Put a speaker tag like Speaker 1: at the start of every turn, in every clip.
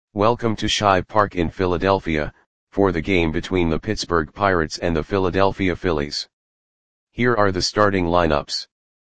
Speaker 1: Welcome to Shive Park in Philadelphia, for the game between the Pittsburgh Pirates and the Philadelphia Phillies. Here are the starting lineups.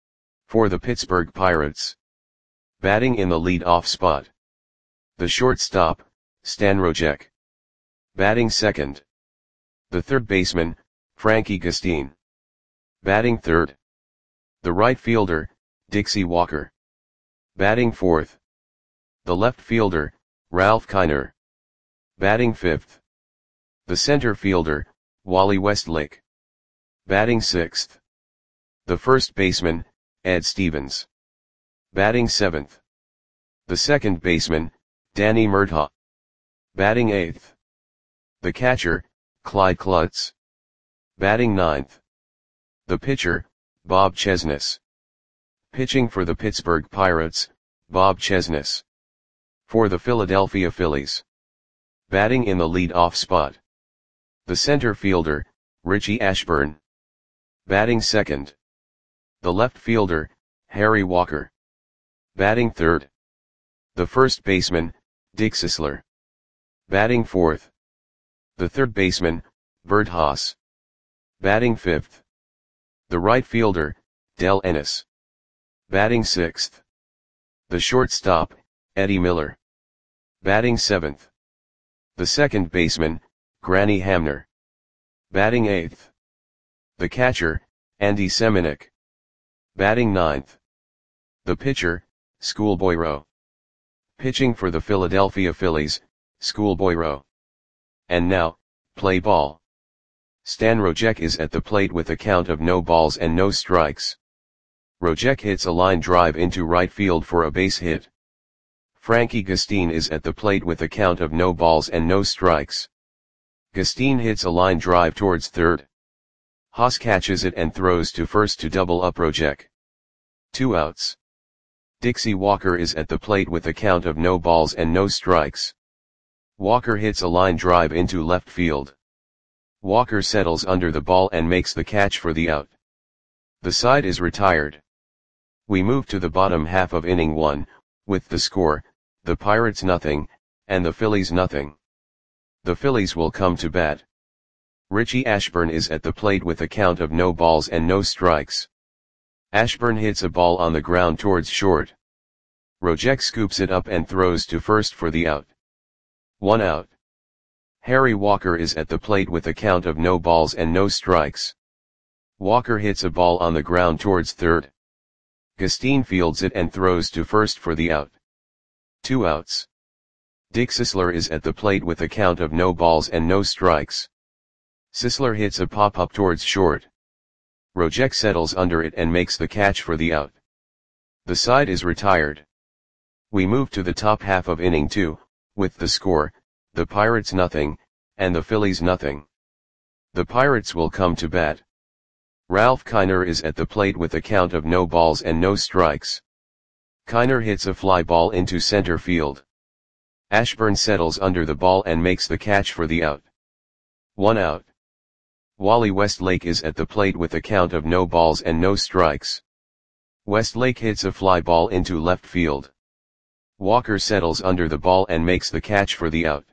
Speaker 1: For the Pittsburgh Pirates. Batting in the lead-off spot. The shortstop, Stan Rojek. Batting second. The third baseman, Frankie Gustin. Batting third. The right fielder, Dixie Walker. Batting fourth. The left fielder, Ralph Kiner. Batting fifth. The center fielder, Wally Westlake. Batting sixth. The first baseman, Ed Stevens. Batting seventh. The second baseman, Danny Murtaugh. Batting eighth. The catcher, Clyde Klutz. Batting ninth. The pitcher, Bob Chesnus. Pitching for the Pittsburgh Pirates, Bob Chesnus. For the Philadelphia Phillies. Batting in the lead-off spot. The center fielder, Richie Ashburn. Batting second. The left fielder, Harry Walker. Batting third. The first baseman, Dick Sisler. Batting fourth. The third baseman, Bert Haas. Batting fifth. The right fielder, Del Ennis. Batting sixth. The shortstop, Eddie Miller. Batting seventh. The second baseman, Granny Hamner. Batting eighth. The catcher, Andy Semenuk. Batting ninth. The pitcher, Schoolboy Rowe. Pitching for the Philadelphia Phillies, Schoolboy Rowe. And now, play ball. Stan Rojek is at the plate with a count of no balls and no strikes. Rojek hits a line drive into right field for a base hit. Frankie Gustin is at the plate with a count of no balls and no strikes. Gustin hits a line drive towards third. Haas catches it and throws to first to double up Rojek. 2 outs. Dixie Walker is at the plate with a count of no balls and no strikes. Walker hits a line drive into left field. Walker settles under the ball and makes the catch for the out. The side is retired. We move to the bottom half of inning 1, with the score, the Pirates nothing, and the Phillies nothing. The Phillies will come to bat. Richie Ashburn is at the plate with a count of no balls and no strikes. Ashburn hits a ball on the ground towards short. Rojek scoops it up and throws to first for the out. 1 out. Harry Walker is at the plate with a count of no balls and no strikes. Walker hits a ball on the ground towards third. Gustin fields it and throws to first for the out. 2 outs. Dick Sisler is at the plate with a count of no balls and no strikes. Sisler hits a pop-up towards short. Rojek settles under it and makes the catch for the out. The side is retired. We move to the top half of inning 2, with the score, the Pirates nothing, and the Phillies nothing. The Pirates will come to bat. Ralph Kiner is at the plate with a count of no balls and no strikes. Kiner hits a fly ball into center field. Ashburn settles under the ball and makes the catch for the out. 1 out. Wally Westlake is at the plate with a count of no balls and no strikes. Westlake hits a fly ball into left field. Walker settles under the ball and makes the catch for the out.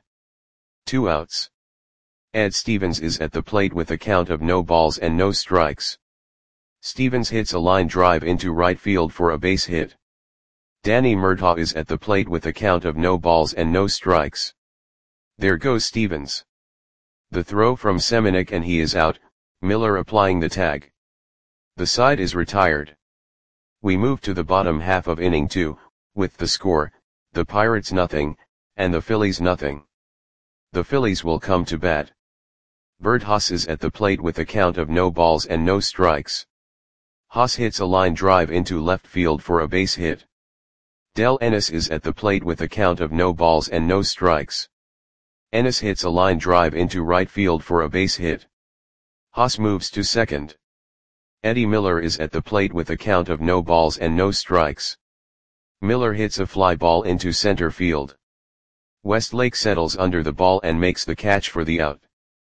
Speaker 1: 2 outs. Ed Stevens is at the plate with a count of no balls and no strikes. Stevens hits a line drive into right field for a base hit. Danny Murtaugh is at the plate with a count of no balls and no strikes. There goes Stevens. The throw from Semenuk and he is out, Miller applying the tag. The side is retired. We move to the bottom half of inning 2, with the score, the Pirates nothing, and the Phillies nothing. The Phillies will come to bat. Bert Haas is at the plate with a count of no balls and no strikes. Haas hits a line drive into left field for a base hit. Del Ennis is at the plate with a count of no balls and no strikes. Ennis hits a line drive into right field for a base hit. Haas moves to second. Eddie Miller is at the plate with a count of no balls and no strikes. Miller hits a fly ball into center field. Westlake settles under the ball and makes the catch for the out.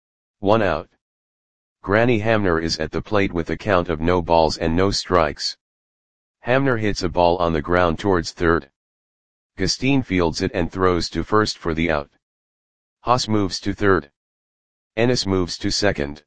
Speaker 1: 1 out. Granny Hamner is at the plate with a count of no balls and no strikes. Hamner hits a ball on the ground towards third. Gustine fields it and throws to first for the out. Haas moves to third. Ennis moves to second.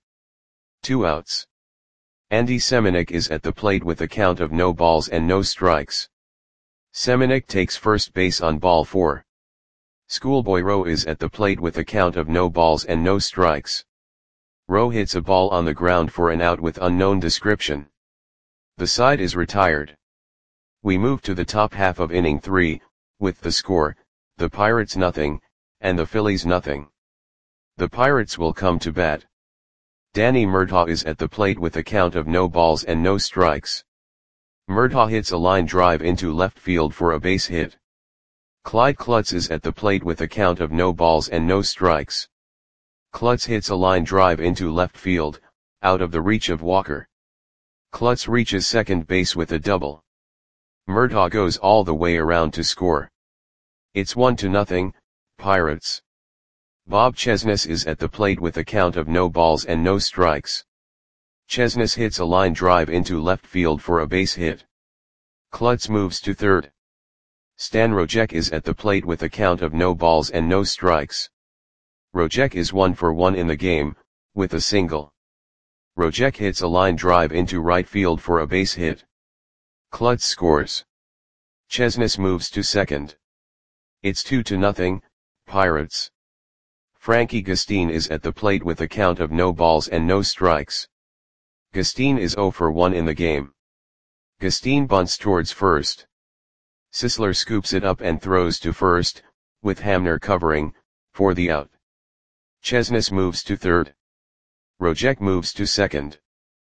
Speaker 1: 2 outs. Andy Semenuk is at the plate with a count of no balls and no strikes. Semenuk takes first base on ball 4. Schoolboy Rowe is at the plate with a count of no balls and no strikes. Rowe hits a ball on the ground for an out with unknown description. The side is retired. We move to the top half of inning 3, with the score, the Pirates nothing, and the Phillies nothing. The Pirates will come to bat. Danny Murtaugh is at the plate with a count of no balls and no strikes. Murtaugh hits a line drive into left field for a base hit. Clyde Klutz is at the plate with a count of no balls and no strikes. Klutz hits a line drive into left field, out of the reach of Walker. Klutz reaches second base with a double. Murtaugh goes all the way around to score. It's 1-0, Pirates. Bob Chesnes is at the plate with a count of no balls and no strikes. Chesnes hits a line drive into left field for a base hit. Klutz moves to third. Stan Rojek is at the plate with a count of no balls and no strikes. Rojek is 1 for 1 in the game, with a single. Rojek hits a line drive into right field for a base hit. Klutz scores. Chesnes moves to second. It's 2-0, Pirates. Frankie Gustine is at the plate with a count of no balls and no strikes. Gustine is 0 for 1 in the game. Gustine bunts towards first. Sisler scoops it up and throws to first, with Hamner covering, for the out. Chesnes moves to third. Rojek moves to second.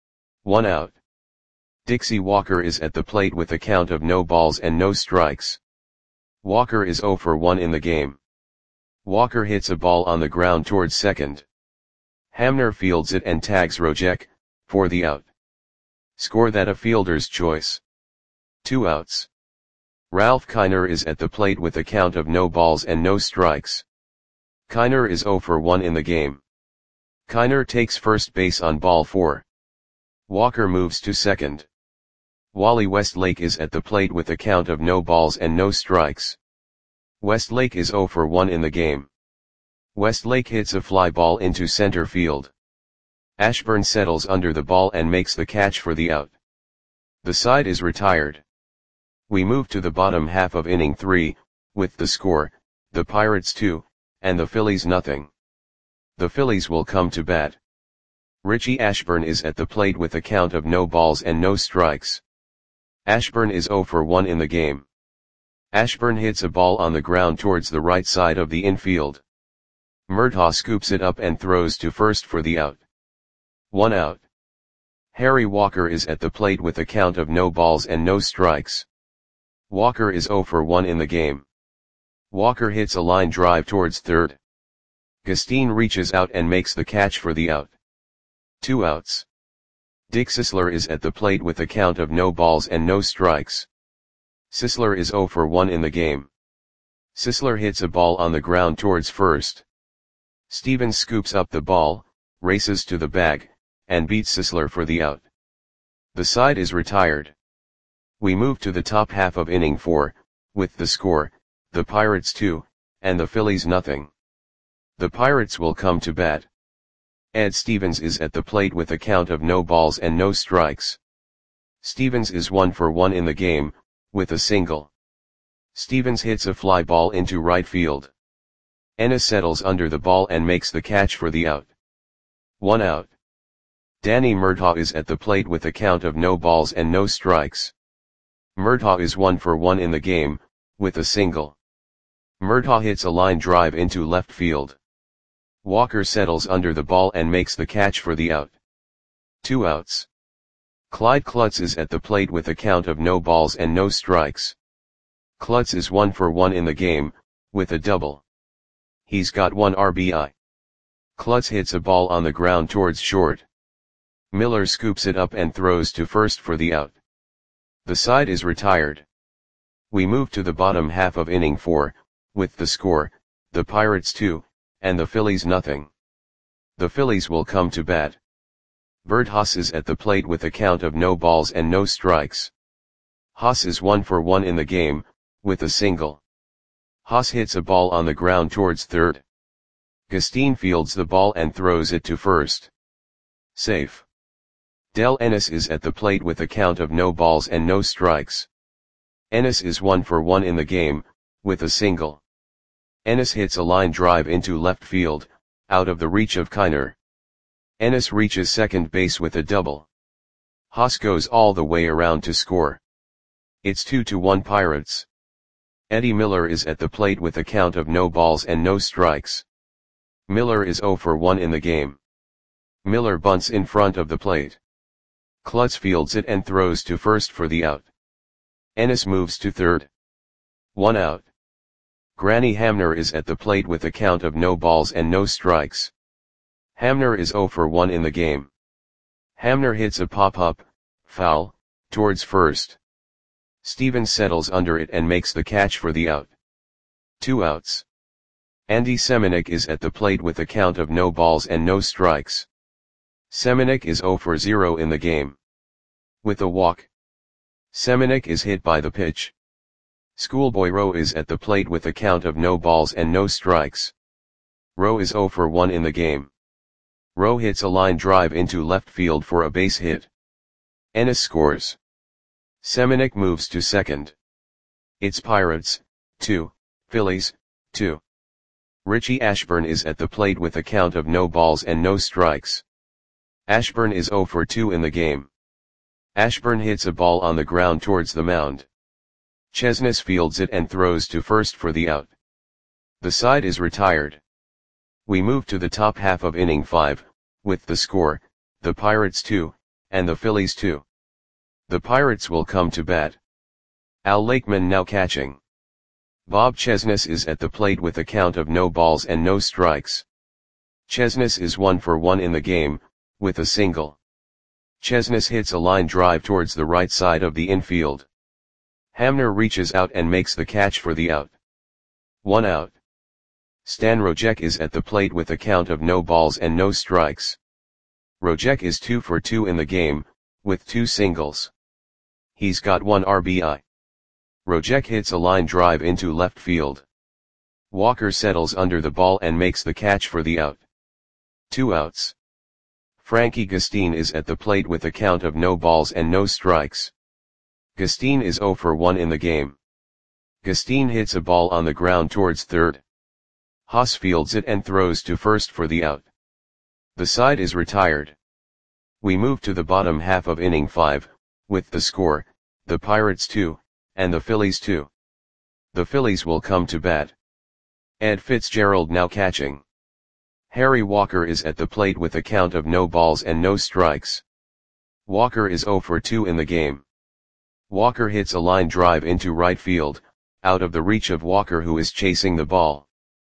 Speaker 1: 1 out. Dixie Walker is at the plate with a count of no balls and no strikes. Walker is 0 for 1 in the game. Walker hits a ball on the ground towards second. Hamner fields it and tags Rojek, for the out. Score that a fielder's choice. 2 outs. Ralph Kiner is at the plate with a count of no balls and no strikes. Kiner is 0 for 1 in the game. Kiner takes first base on ball 4. Walker moves to second. Wally Westlake is at the plate with a count of no balls and no strikes. Westlake is 0 for 1 in the game. Westlake hits a fly ball into center field. Ashburn settles under the ball and makes the catch for the out. The side is retired. We move to the bottom half of inning 3, with the score, the Pirates 2, and the Phillies nothing. The Phillies will come to bat. Richie Ashburn is at the plate with a count of no balls and no strikes. Ashburn is 0 for 1 in the game. Ashburn hits a ball on the ground towards the right side of the infield. Murtaugh scoops it up and throws to first for the out. 1 out. Harry Walker is at the plate with a count of no balls and no strikes. Walker is 0 for 1 in the game. Walker hits a line drive towards third. Gustine reaches out and makes the catch for the out. 2 outs. Dick Sisler is at the plate with a count of no balls and no strikes. Sisler is 0 for 1 in the game. Sisler hits a ball on the ground towards first. Stevens scoops up the ball, races to the bag, and beats Sisler for the out. The side is retired. We move to the top half of inning 4, with the score, the Pirates 2, and the Phillies nothing. The Pirates will come to bat. Ed Stevens is at the plate with a count of no balls and no strikes. Stevens is 1 for 1 in the game, with a single. Stevens hits a fly ball into right field. Ennis settles under the ball and makes the catch for the out. 1 out. Danny Murtaugh is at the plate with a count of no balls and no strikes. Murtaugh is 1 for 1 in the game, with a single. Murtaugh hits a line drive into left field. Walker settles under the ball and makes the catch for the out. 2 outs. Clyde Klutz is at the plate with a count of no balls and no strikes. Klutz is 1 for 1 in the game, with a double. He's got 1 RBI. Klutz hits a ball on the ground towards short. Miller scoops it up and throws to first for the out. The side is retired. We move to the bottom half of inning 4, with the score, the Pirates 2, and the Phillies nothing. The Phillies will come to bat. Bert Haas is at the plate with a count of no balls and no strikes. Haas is 1 for 1 in the game, with a single. Haas hits a ball on the ground towards third. Gustine fields the ball and throws it to first. Safe. Del Ennis is at the plate with a count of no balls and no strikes. Ennis is 1 for 1 in the game, with a single. Ennis hits a line drive into left field, out of the reach of Kiner. Ennis reaches second base with a double. Haas goes all the way around to score. It's 2-1 Pirates. Eddie Miller is at the plate with a count of no balls and no strikes. Miller is 0 for 1 in the game. Miller bunts in front of the plate. Klutz fields it and throws to first for the out. Ennis moves to third. 1 out. Granny Hamner is at the plate with a count of no balls and no strikes. Hamner is 0 for 1 in the game. Hamner hits a pop-up, foul, towards first. Stevens settles under it and makes the catch for the out. 2 outs. Andy Semenuk is at the plate with a count of no balls and no strikes. Semenuk is 0 for 0 in the game. With a walk. Semenuk is hit by the pitch. Schoolboy Rowe is at the plate with a count of no balls and no strikes. Rowe is 0 for 1 in the game. Rowe hits a line drive into left field for a base hit. Ennis scores. Semenuk moves to second. It's Pirates, 2, Phillies, 2. Richie Ashburn is at the plate with a count of no balls and no strikes. Ashburn is 0 for 2 in the game. Ashburn hits a ball on the ground towards the mound. Chesnes fields it and throws to first for the out. The side is retired. We move to the top half of inning 5, with the score, the Pirates 2, and the Phillies 2. The Pirates will come to bat. Al Lakeman now catching. Bob Chesnes is at the plate with a count of no balls and no strikes. Chesnes is 1 for 1 in the game, with a single. Chesnes hits a line drive towards the right side of the infield. Hamner reaches out and makes the catch for the out. 1 out. Stan Rojek is at the plate with a count of no balls and no strikes. Rojek is 2 for 2 in the game, with 2 singles. He's got 1 RBI. Rojek hits a line drive into left field. Walker settles under the ball and makes the catch for the out. 2 outs. Frankie Gustine is at the plate with a count of no balls and no strikes. Gustine is 0 for 1 in the game. Gustine hits a ball on the ground towards third. Haas fields it and throws to first for the out. The side is retired. We move to the bottom half of inning 5, with the score, the Pirates 2, and the Phillies 2. The Phillies will come to bat. Ed Fitzgerald now catching. Harry Walker is at the plate with a count of no balls and no strikes. Walker is 0 for 2 in the game. Walker hits a line drive into right field, out of the reach of Walker who is chasing the ball.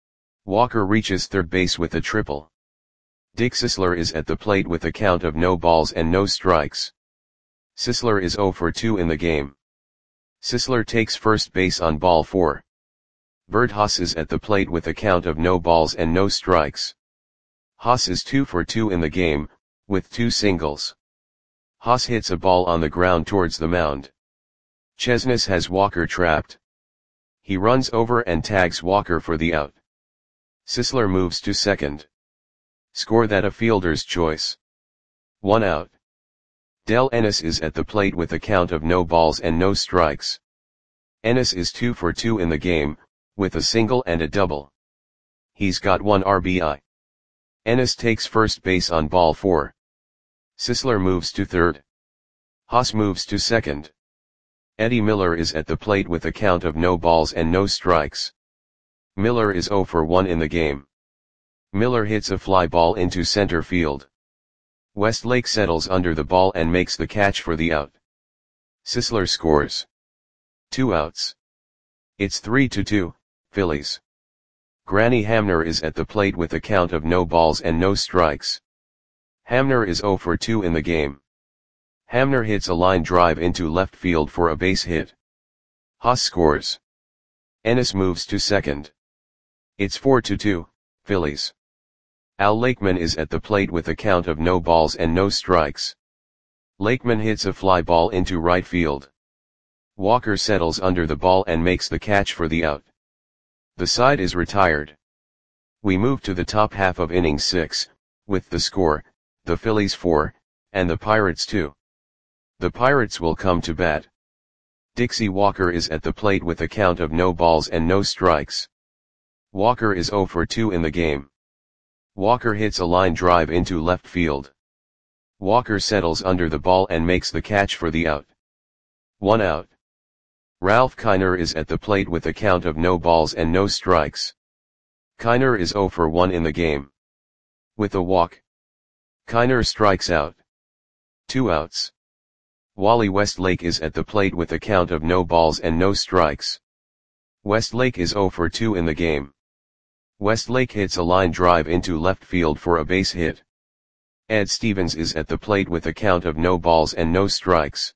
Speaker 1: Walker reaches third base with a triple. Dick Sisler is at the plate with a count of no balls and no strikes. Sisler is 0 for 2 in the game. Sisler takes first base on ball 4. Bert Haas is at the plate with a count of no balls and no strikes. Haas is 2 for 2 in the game, with 2 singles. Haas hits a ball on the ground towards the mound. Chesnes has Walker trapped. He runs over and tags Walker for the out. Sisler moves to second. Score that a fielder's choice. 1 out. Del Ennis is at the plate with a count of no balls and no strikes. Ennis is 2 for 2 in the game, with a single and a double. He's got 1 RBI. Ennis takes first base on ball 4. Sisler moves to third. Haas moves to second. Eddie Miller is at the plate with a count of no balls and no strikes. Miller is 0 for 1 in the game. Miller hits a fly ball into center field. Westlake settles under the ball and makes the catch for the out. Sisler scores. 2 outs. It's 3-2, Phillies. Granny Hamner is at the plate with a count of no balls and no strikes. Hamner is 0 for 2 in the game. Hamner hits a line drive into left field for a base hit. Haas scores. Ennis moves to second. It's 4-2, Phillies. Al Lakeman is at the plate with a count of no balls and no strikes. Lakeman hits a fly ball into right field. Walker settles under the ball and makes the catch for the out. The side is retired. We move to the top half of inning 6, with the score, the Phillies 4, and the Pirates 2. The Pirates will come to bat. Dixie Walker is at the plate with a count of no balls and no strikes. Walker is 0 for 2 in the game. Walker hits a line drive into left field. Walker settles under the ball and makes the catch for the out. 1 out. Ralph Kiner is at the plate with a count of no balls and no strikes. Kiner is 0 for 1 in the game. With a walk, Kiner strikes out. 2 outs. Wally Westlake is at the plate with a count of no balls and no strikes. Westlake is 0 for 2 in the game. Westlake hits a line drive into left field for a base hit. Ed Stevens is at the plate with a count of no balls and no strikes.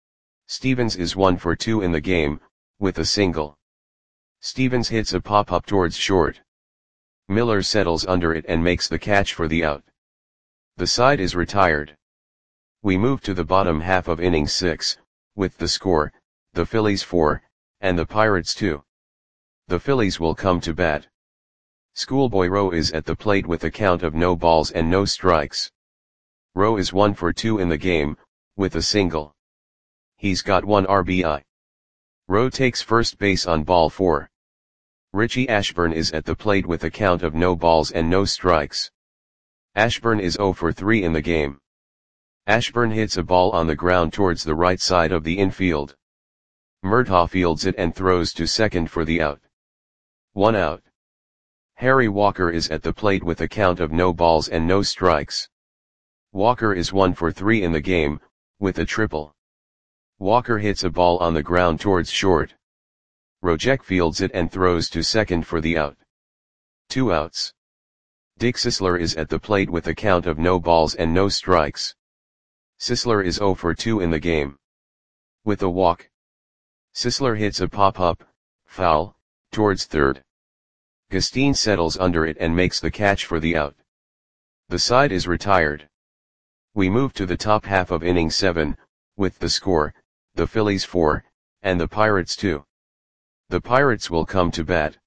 Speaker 1: Stevens is 1 for 2 in the game, with a single. Stevens hits a pop-up towards short. Miller settles under it and makes the catch for the out. The side is retired. We move to the bottom half of inning 6, with the score, the Phillies 4, and the Pirates 2. The Phillies will come to bat. Schoolboy Rowe is at the plate with a count of no balls and no strikes. Rowe is 1 for 2 in the game, with a single. He's got 1 RBI. Rowe takes first base on ball 4. Richie Ashburn is at the plate with a count of no balls and no strikes. Ashburn is 0 for 3 in the game. Ashburn hits a ball on the ground towards the right side of the infield. Murtaugh fields it and throws to second for the out. 1 out. Harry Walker is at the plate with a count of no balls and no strikes. Walker is 1 for 3 in the game, with a triple. Walker hits a ball on the ground towards short. Rojek fields it and throws to second for the out. 2 outs. Dick Sisler is at the plate with a count of no balls and no strikes. Sisler is 0 for 2 in the game. With a walk, Sisler hits a pop-up, foul, towards third. Gustine settles under it and makes the catch for the out. The side is retired. We move to the top half of inning 7, with the score, the Phillies 4, and the Pirates 2. The Pirates will come to bat.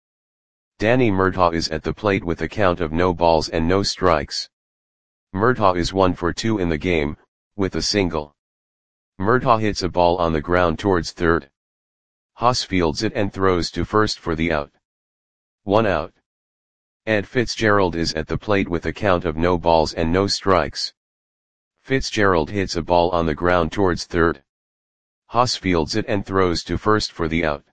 Speaker 1: Danny Murtaugh is at the plate with a count of no balls and no strikes. Murtaugh is 1 for 2 in the game, with a single. Murtaugh hits a ball on the ground towards third. Haas fields it and throws to first for the out. 1 out. Ed Fitzgerald is at the plate with a count of no balls and no strikes. Fitzgerald hits a ball on the ground towards third. Haas fields it and throws to first for the out.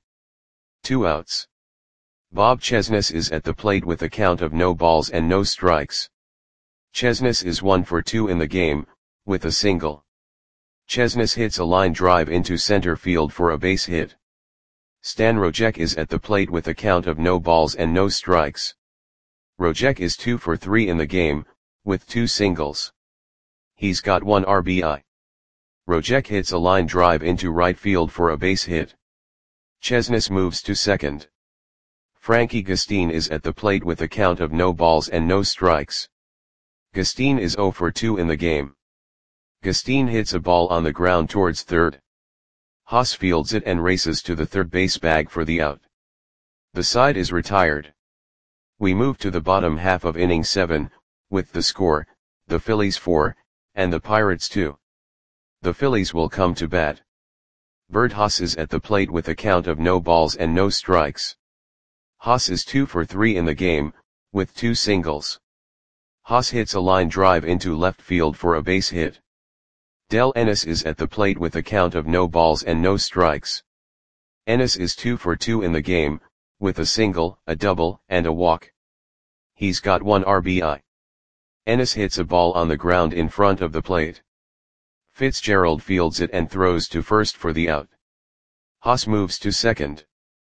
Speaker 1: 2 outs. Bob Chesness is at the plate with a count of no balls and no strikes. Chesness is 1 for 2 in the game, with a single. Chesness hits a line drive into center field for a base hit. Stan Rojek is at the plate with a count of no balls and no strikes. Rojek is 2 for 3 in the game, with 2 singles. He's got 1 RBI. Rojek hits a line drive into right field for a base hit. Chesness moves to second. Frankie Gustine is at the plate with a count of no balls and no strikes. Gustine is 0 for 2 in the game. Gustine hits a ball on the ground towards third. Haas fields it and races to the third base bag for the out. The side is retired. We move to the bottom half of inning 7, with the score, the Phillies 4, and the Pirates 2. The Phillies will come to bat. Bert Haas is at the plate with a count of no balls and no strikes. Haas is 2 for 3 in the game, with 2 singles. Haas hits a line drive into left field for a base hit. Del Ennis is at the plate with a count of no balls and no strikes. Ennis is 2 for 2 in the game, with a single, a double, and a walk. He's got 1 RBI. Ennis hits a ball on the ground in front of the plate. Fitzgerald fields it and throws to first for the out. Haas moves to second.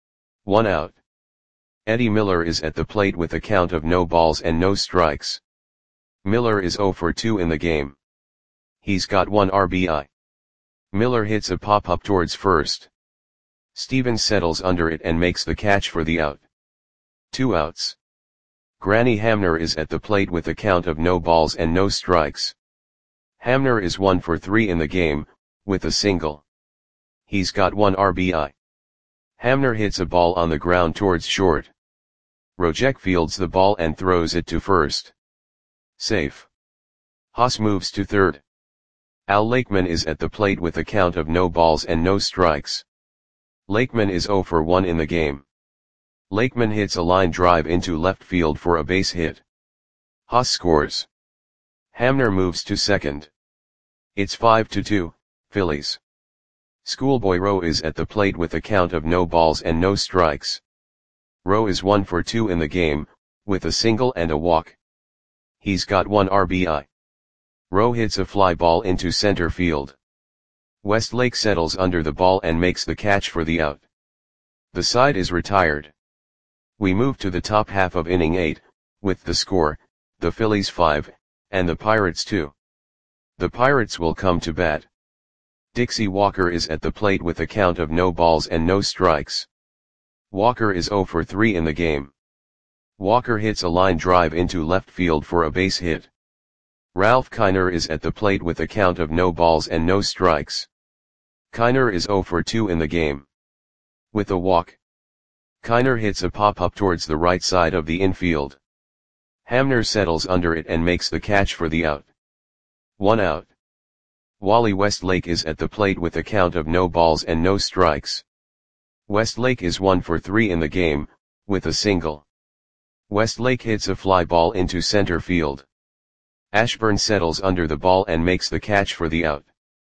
Speaker 1: 1 out. Eddie Miller is at the plate with a count of no balls and no strikes. Miller is 0 for 2 in the game. He's got 1 RBI. Miller hits a pop-up towards first. Stevens settles under it and makes the catch for the out. 2 outs. Granny Hamner is at the plate with a count of no balls and no strikes. Hamner is 1 for 3 in the game, with a single. He's got 1 RBI. Hamner hits a ball on the ground towards short. Rojek fields the ball and throws it to first. Safe. Haas moves to third. Al Lakeman is at the plate with a count of no balls and no strikes. Lakeman is 0 for 1 in the game. Lakeman hits a line drive into left field for a base hit. Haas scores. Hamner moves to second. It's 5-2, Phillies. Schoolboy Rowe is at the plate with a count of no balls and no strikes. Rowe is 1 for 2 in the game, with a single and a walk. He's got 1 RBI. Rowe hits a fly ball into center field. Westlake settles under the ball and makes the catch for the out. The side is retired. We move to the top half of inning 8, with the score, the Phillies 5, and the Pirates 2. The Pirates will come to bat. Dixie Walker is at the plate with a count of no balls and no strikes. Walker is 0 for 3 in the game. Walker hits a line drive into left field for a base hit. Ralph Kiner is at the plate with a count of no balls and no strikes. Kiner is 0 for 2 in the game. With a walk. Kiner hits a pop-up towards the right side of the infield. Hamner settles under it and makes the catch for the out. 1 out. Wally Westlake is at the plate with a count of no balls and no strikes. Westlake is 1 for 3 in the game, with a single. Westlake hits a fly ball into center field. Ashburn settles under the ball and makes the catch for the out.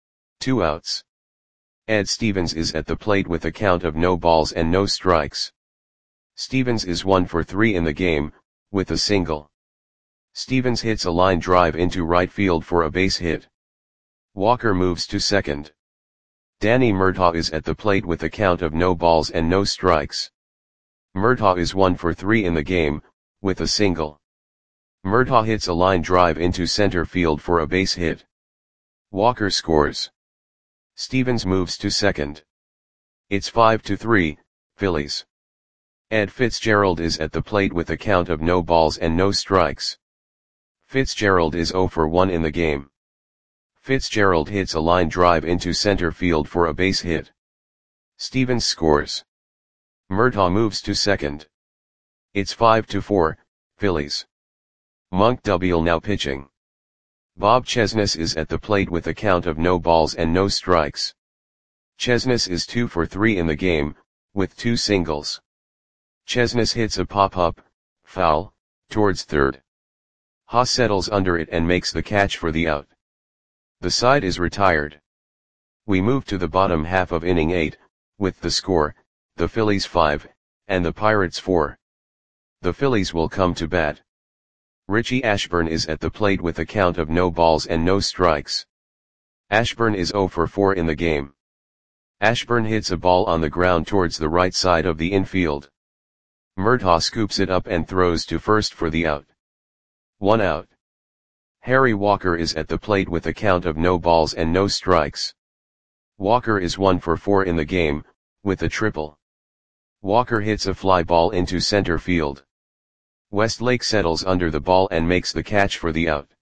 Speaker 1: 2 outs. Ed Stevens is at the plate with a count of no balls and no strikes. Stevens is 1 for 3 in the game, with a single. Stevens hits a line drive into right field for a base hit. Walker moves to second. Danny Murtaugh is at the plate with a count of no balls and no strikes. Murtaugh is 1 for 3 in the game, with a single. Murtaugh hits a line drive into center field for a base hit. Walker scores. Stevens moves to second. It's 5-3, Phillies. Ed Fitzgerald is at the plate with a count of no balls and no strikes. Fitzgerald is 0 for 1 in the game. Fitzgerald hits a line drive into center field for a base hit. Stevens scores. Murtaugh moves to second. It's 5-4, Phillies. Monk Dubiel now pitching. Bob Chesness is at the plate with a count of no balls and no strikes. Chesness is 2 for 3 in the game, with 2 singles. Chesness hits a pop-up, foul, towards third. Haas settles under it and makes the catch for the out. The side is retired. We move to the bottom half of inning 8, with the score, the Phillies 5, and the Pirates 4. The Phillies will come to bat. Richie Ashburn is at the plate with a count of no balls and no strikes. Ashburn is 0 for 4 in the game. Ashburn hits a ball on the ground towards the right side of the infield. Murtaugh scoops it up and throws to first for the out. 1 out. Harry Walker is at the plate with a count of no balls and no strikes. Walker is 1 for 4 in the game, with a triple. Walker hits a fly ball into center field. Westlake settles under the ball and makes the catch for the out.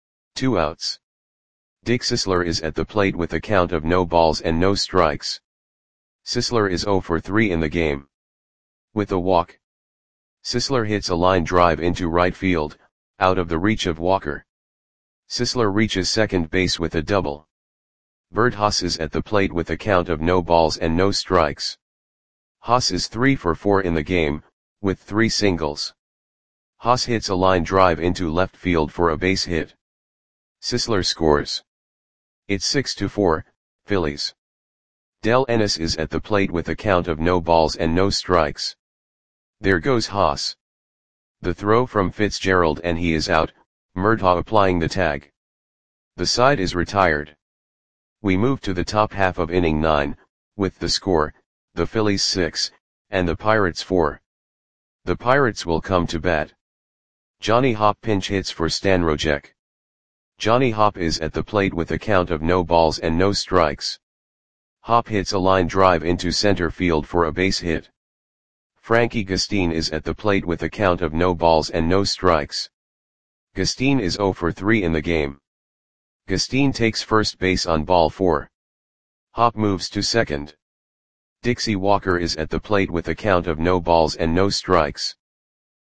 Speaker 1: 2 outs. Dick Sisler is at the plate with a count of no balls and no strikes. Sisler is 0 for 3 in the game. With a walk. Sisler hits a line drive into right field, out of the reach of Walker. Sisler reaches second base with a double. Bert Haas is at the plate with a count of no balls and no strikes. Haas is 3 for 4 in the game, with 3 singles. Haas hits a line drive into left field for a base hit. Sisler scores. It's 6-4, Phillies. Del Ennis is at the plate with a count of no balls and no strikes. There goes Haas. The throw from Fitzgerald and he is out, Murtaugh applying the tag. The side is retired. We move to the top half of inning 9, with the score, the Phillies 6, and the Pirates 4. The Pirates will come to bat. Johnny Hopp pinch hits for Stan Rojek. Johnny Hopp is at the plate with a count of no balls and no strikes. Hopp hits a line drive into center field for a base hit. Frankie Gustine is at the plate with a count of no balls and no strikes. Gustine is 0 for 3 in the game. Gustine takes first base on ball 4. Hopp moves to second. Dixie Walker is at the plate with a count of no balls and no strikes.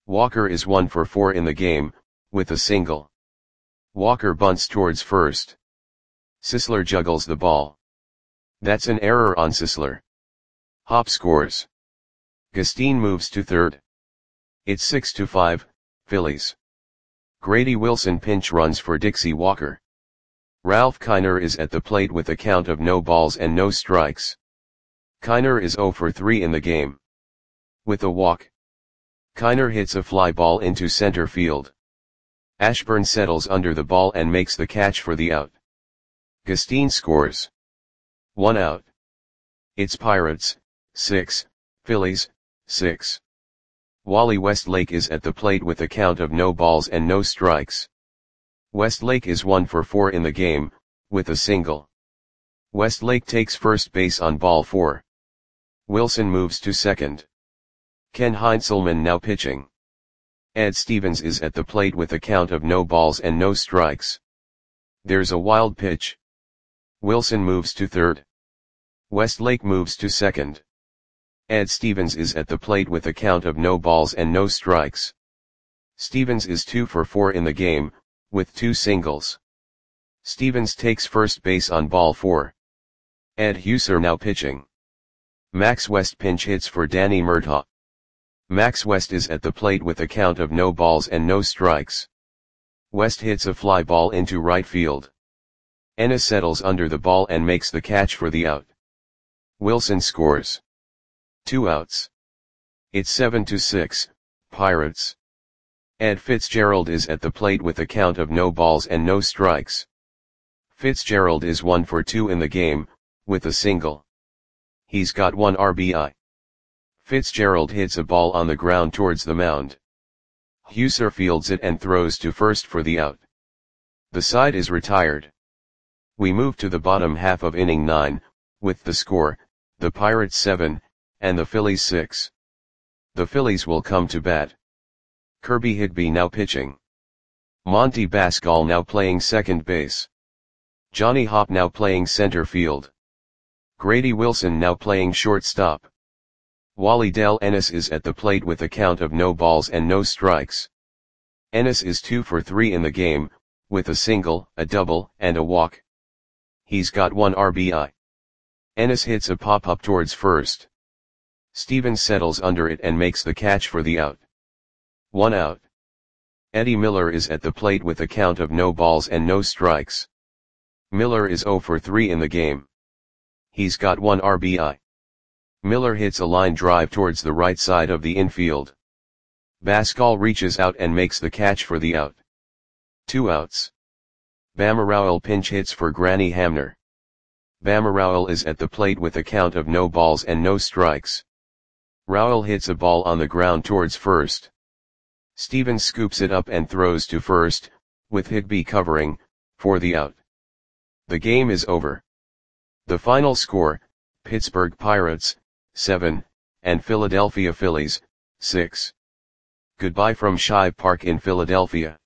Speaker 1: Walker is 1 for 4 in the game, with a single. Walker bunts towards first. Sisler juggles the ball. That's an error on Sisler. Hop scores. Gustine moves to third. It's 6-5, Phillies. Grady Wilson pinch runs for Dixie Walker. Ralph Kiner is at the plate with a count of no balls and no strikes. Kiner is 0 for 3 in the game. With a walk. Kiner hits a fly ball into center field. Ashburn settles under the ball and makes the catch for the out. Gustine scores. 1 out. It's Pirates, 6, Phillies, 6. Wally Westlake is at the plate with a count of no balls and no strikes. Westlake is 1 for 4 in the game, with a single. Westlake takes first base on ball 4. Wilson moves to second. Ken Heinzelman now pitching. Ed Stevens is at the plate with a count of no balls and no strikes. There's a wild pitch. Wilson moves to third. Westlake moves to second. Ed Stevens is at the plate with a count of no balls and no strikes. Stevens is 2 for 4 in the game, with 2 singles. Stevens takes first base on ball 4. Ed Huser now pitching. Max West pinch hits for Danny Murtaugh. Max West is at the plate with a count of no balls and no strikes. West hits a fly ball into right field. Ennis settles under the ball and makes the catch for the out. Wilson scores. 2 outs. It's 7-6, Pirates. Ed Fitzgerald is at the plate with a count of no balls and no strikes. Fitzgerald is 1 for 2 in the game, with a single. He's got 1 RBI. Fitzgerald hits a ball on the ground towards the mound. Huser fields it and throws to first for the out. The side is retired. We move to the bottom half of inning 9, with the score, the Pirates 7, and the Phillies 6. The Phillies will come to bat. Kirby Higby now pitching. Monty Bascall now playing second base. Johnny Hopp now playing center field. Grady Wilson now playing shortstop. Wally Del Ennis is at the plate with a count of no balls and no strikes. Ennis is 2 for 3 in the game, with a single, a double, and a walk. He's got 1 RBI. Ennis hits a pop-up towards first. Stevens settles under it and makes the catch for the out. 1 out. Eddie Miller is at the plate with a count of no balls and no strikes. Miller is 0 for 3 in the game. He's got 1 RBI. Miller hits a line drive towards the right side of the infield. Bascall reaches out and makes the catch for the out. 2 outs. Bama Rowell pinch hits for Granny Hamner. Bama Rowell is at the plate with a count of no balls and no strikes. Rowell hits a ball on the ground towards first. Stevens scoops it up and throws to first, with Higby covering, for the out. The game is over. The final score, Pittsburgh Pirates, 7, and Philadelphia Phillies, 6. Goodbye from Shibe Park in Philadelphia.